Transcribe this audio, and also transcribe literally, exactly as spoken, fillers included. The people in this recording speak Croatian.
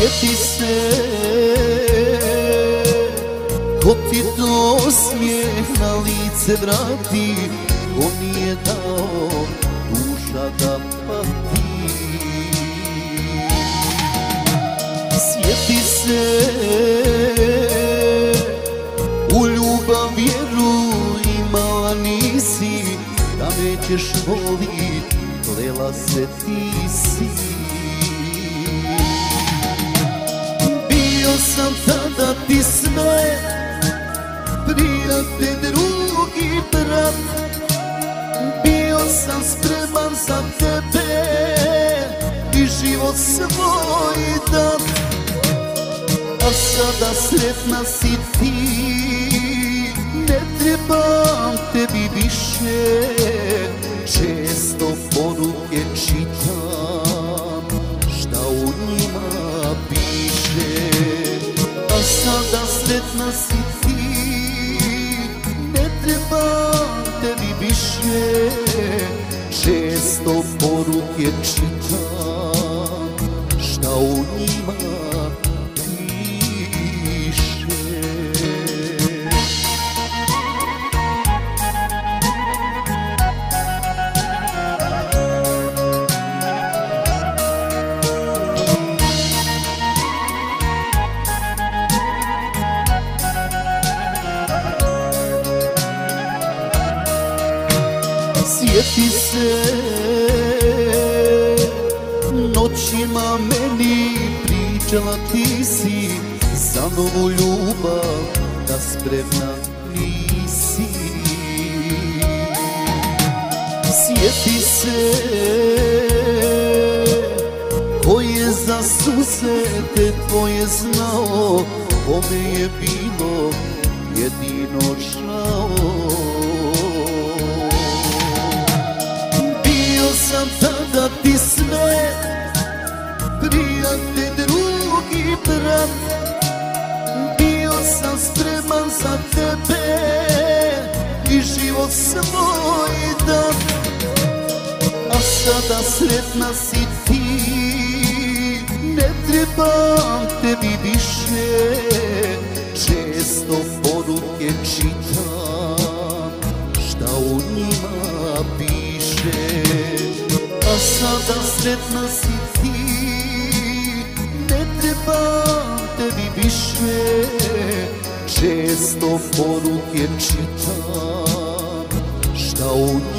Sjeti se ko ti to smijeh na lice vrati, ko nije dao duša da pati. Sjeti se u ljubav vjeru imala nisi, da nećeš volit, klela se ti si. Bio sam tada ti sve, prijatelj, drugi brat. Bio sam spreman za tebe i život svoj dat. A sada sretna si ti, ne trebam tebi više. Često poruke čitam, šta u njima piše. A sada sretna si ti, ne trebam tebi više. Često poruke čitam, šta u njima sjeti se, noćima meni pričala ti si za novu ljubav, da spremna nisi. Sjeti se ko je za suze te tvoje znao, kome je bilo jedino žao. Sam tada ti sve, prijatelj, drugi brat. Bio sam spreman za tebe i život svoj dat. A sada sretna si ti, ne trebam tebi više. Često poruke čitam, šta u njima piše. A sada sretna si ti, ne trebam tebi više. Često poruke čitam, šta u